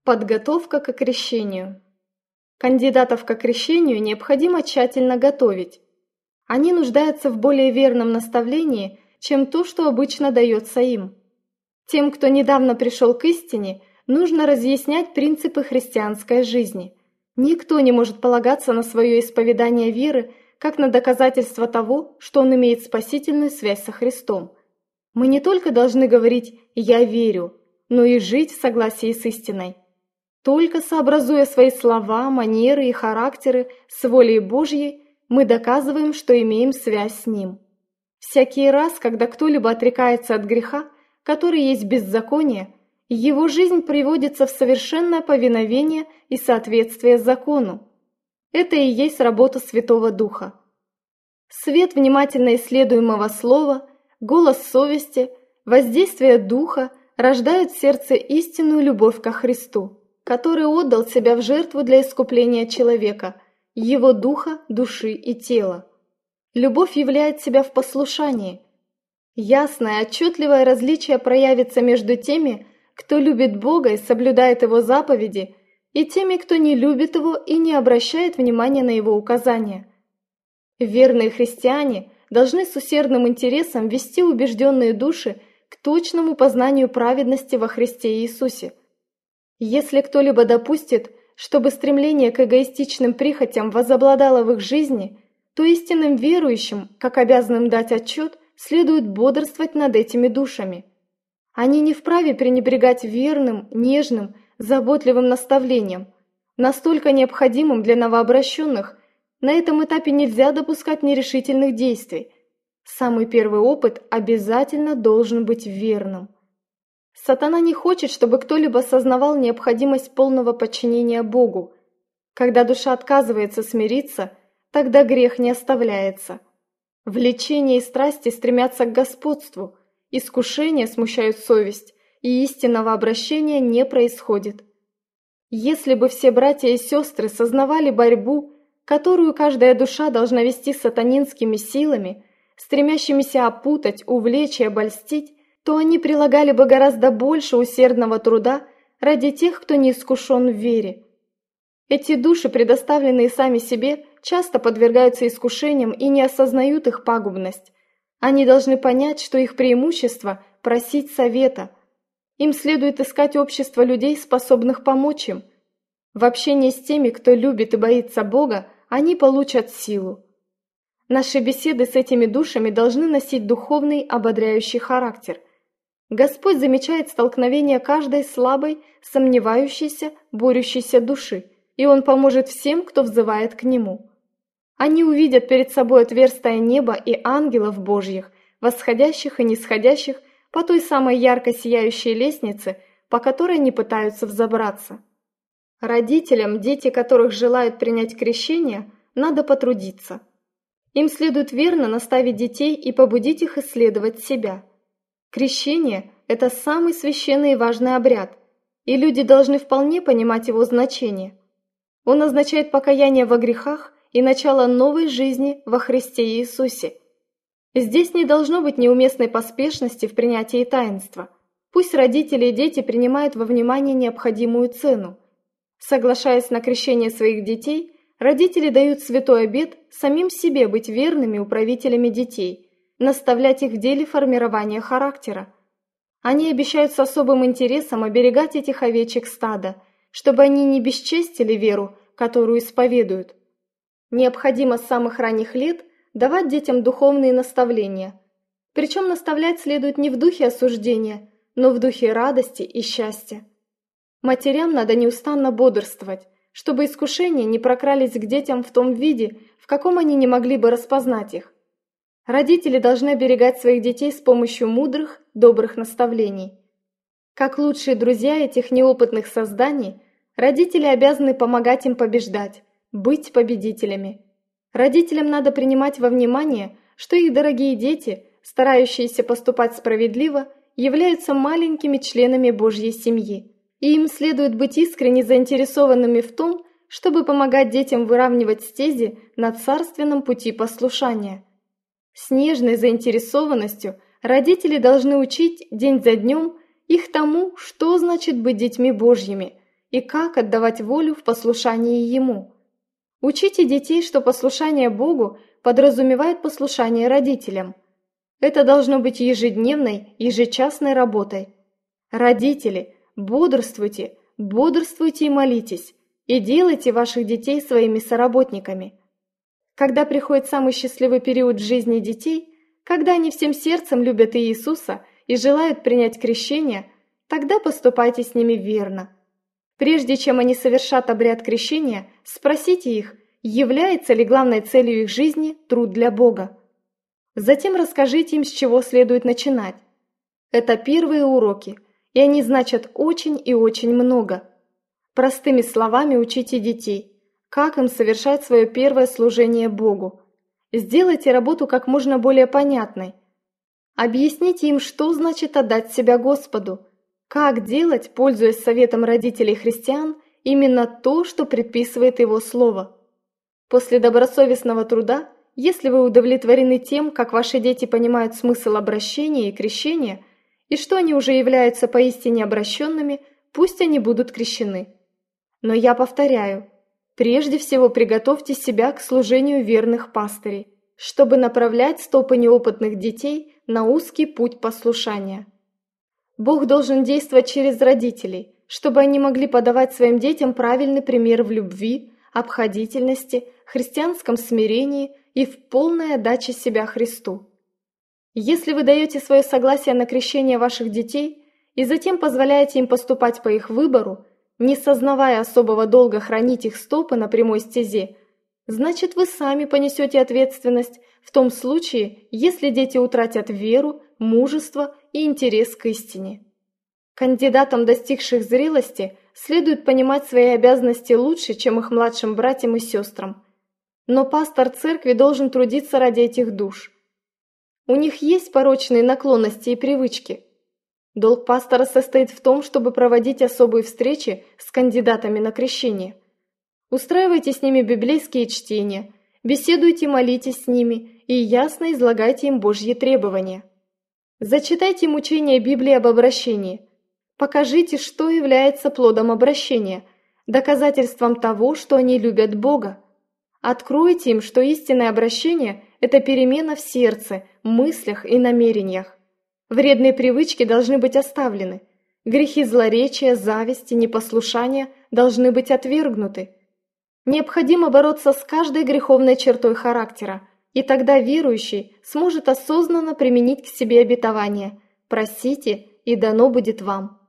Подготовка к крещению. Кандидатов к крещению необходимо тщательно готовить. Они нуждаются в более верном наставлении, чем то, что обычно дается им. Тем, кто недавно пришел к истине, нужно разъяснять принципы христианской жизни. Никто не может полагаться на свое исповедание веры, как на доказательство того, что он имеет спасительную связь со Христом. Мы не только должны говорить «я верю», но и жить в согласии с истиной. Только сообразуя свои слова, манеры и характеры с волей Божьей, мы доказываем, что имеем связь с Ним. Всякий раз, когда кто-либо отрекается от греха, который есть беззаконие, его жизнь приводится в совершенное повиновение и соответствие закону. Это и есть работа Святого Духа. Свет внимательно исследуемого слова, голос совести, воздействие Духа рождают в сердце истинную любовь ко Христу, который отдал себя в жертву для искупления человека, его духа, души и тела. Любовь являет себя в послушании. Ясное, отчетливое различие проявится между теми, кто любит Бога и соблюдает Его заповеди, и теми, кто не любит Его и не обращает внимания на Его указания. Верные христиане должны с усердным интересом вести убежденные души к точному познанию праведности во Христе Иисусе. Если кто-либо допустит, чтобы стремление к эгоистичным прихотям возобладало в их жизни, то истинным верующим, как обязанным дать отчет, следует бодрствовать над этими душами. Они не вправе пренебрегать верным, нежным, заботливым наставлением, настолько необходимым для новообращенных. На этом этапе нельзя допускать нерешительных действий. Самый первый опыт обязательно должен быть верным. Сатана не хочет, чтобы кто-либо осознавал необходимость полного подчинения Богу. Когда душа отказывается смириться, тогда грех не оставляется. Влечение и страсти стремятся к господству, искушения смущают совесть, и истинного обращения не происходит. Если бы все братья и сестры сознавали борьбу, которую каждая душа должна вести с сатанинскими силами, стремящимися опутать, увлечь и обольстить, то они прилагали бы гораздо больше усердного труда ради тех, кто не искушен в вере. Эти души, предоставленные сами себе, часто подвергаются искушениям и не осознают их пагубность. Они должны понять, что их преимущество – просить совета. Им следует искать общество людей, способных помочь им. В общении с теми, кто любит и боится Бога, они получат силу. Наши беседы с этими душами должны носить духовный, ободряющий характер. Господь замечает столкновение каждой слабой, сомневающейся, борющейся души, и Он поможет всем, кто взывает к Нему. Они увидят перед собой отверстие неба и ангелов Божьих, восходящих и нисходящих по той самой ярко сияющей лестнице, по которой они пытаются взобраться. Родителям, дети которых желают принять крещение, надо потрудиться. Им следует верно наставить детей и побудить их исследовать себя. Крещение – это самый священный и важный обряд, и люди должны вполне понимать его значение. Он означает покаяние во грехах и начало новой жизни во Христе Иисусе. Здесь не должно быть неуместной поспешности в принятии таинства. Пусть родители и дети принимают во внимание необходимую цену. Соглашаясь на крещение своих детей, родители дают святой обет самим себе быть верными управителями детей, наставлять их в деле формирования характера. Они обещают с особым интересом оберегать этих овечек стада, чтобы они не бесчестили веру, которую исповедуют. Необходимо с самых ранних лет давать детям духовные наставления. Причем наставлять следует не в духе осуждения, но в духе радости и счастья. Матерям надо неустанно бодрствовать, чтобы искушения не прокрались к детям в том виде, в каком они не могли бы распознать их. Родители должны оберегать своих детей с помощью мудрых, добрых наставлений. Как лучшие друзья этих неопытных созданий, родители обязаны помогать им побеждать, быть победителями. Родителям надо принимать во внимание, что их дорогие дети, старающиеся поступать справедливо, являются маленькими членами Божьей семьи, и им следует быть искренне заинтересованными в том, чтобы помогать детям выравнивать стези на царственном пути послушания. С нежной заинтересованностью родители должны учить день за днем их тому, что значит быть детьми Божьими, и как отдавать волю в послушании Ему. Учите детей, что послушание Богу подразумевает послушание родителям. Это должно быть ежедневной, ежечасной работой. Родители, бодрствуйте, бодрствуйте и молитесь, и делайте ваших детей своими соработниками. Когда приходит самый счастливый период в жизни детей, когда они всем сердцем любят Иисуса и желают принять крещение, тогда поступайте с ними верно. Прежде чем они совершат обряд крещения, спросите их, является ли главной целью их жизни труд для Бога. Затем расскажите им, с чего следует начинать. Это первые уроки, и они значат очень и очень много. Простыми словами учите детей, как им совершать свое первое служение Богу. Сделайте работу как можно более понятной. Объясните им, что значит отдать себя Господу, как делать, пользуясь советом родителей христиан, именно то, что предписывает Его Слово. После добросовестного труда, если вы удовлетворены тем, как ваши дети понимают смысл обращения и крещения, и что они уже являются поистине обращенными, пусть они будут крещены. Но я повторяю, прежде всего приготовьте себя к служению верных пастырей, чтобы направлять стопы неопытных детей на узкий путь послушания. Бог должен действовать через родителей, чтобы они могли подавать своим детям правильный пример в любви, обходительности, христианском смирении и в полной отдаче себя Христу. Если вы даете свое согласие на крещение ваших детей и затем позволяете им поступать по их выбору, не сознавая особого долга хранить их стопы на прямой стезе, значит, вы сами понесете ответственность в том случае, если дети утратят веру, мужество и интерес к истине. Кандидатам, достигших зрелости, следует понимать свои обязанности лучше, чем их младшим братьям и сестрам. Но пастор церкви должен трудиться ради этих душ. У них есть порочные наклонности и привычки. Долг пастора состоит в том, чтобы проводить особые встречи с кандидатами на крещение. Устраивайте с ними библейские чтения, беседуйте, молитесь с ними и ясно излагайте им Божьи требования. Зачитайте им учение Библии об обращении. Покажите, что является плодом обращения, доказательством того, что они любят Бога. Откройте им, что истинное обращение – это перемена в сердце, мыслях и намерениях. Вредные привычки должны быть оставлены. Грехи злоречия, зависти, непослушания должны быть отвергнуты. Необходимо бороться с каждой греховной чертой характера, и тогда верующий сможет осознанно применить к себе обетование «Просите, и дано будет вам».